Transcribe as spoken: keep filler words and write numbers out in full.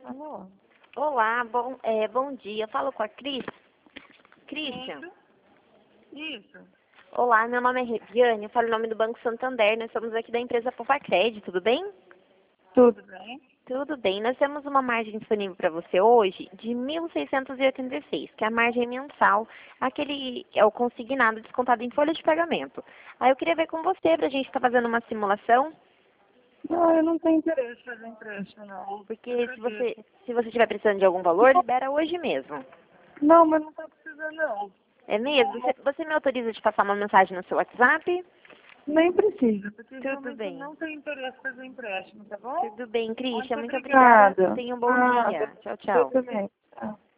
Alô? Olá, bom, é, bom dia. Eu falo com a Cris. Christian. Isso. Olá, meu nome é Reviane, eu falo em nome do Banco Santander. Nós somos aqui da empresa Popacred, tudo bem? Tudo bem? Tudo bem. Nós temos uma margem disponível para você hoje de mil seiscentos e oitenta e seis, que é a margem mensal, aquele é o consignado descontado em folha de pagamento. Aí eu queria ver com você para a gente estar fazendo uma simulação, Não, eu não tenho interesse em fazer empréstimo, não. porque se você se você estiver precisando de algum valor, libera hoje mesmo. Não, mas não estou precisando, não. É mesmo? Você, você me autoriza de passar uma mensagem no seu WhatsApp? Nem precisa, porque Tudo realmente eu bem. não tenho interesse em fazer empréstimo, tá bom? Tudo bem, Christian. Muito Muito obrigada. obrigada. Tenha um bom Ah, dia. Tchau, eu tchau. também. Tchau.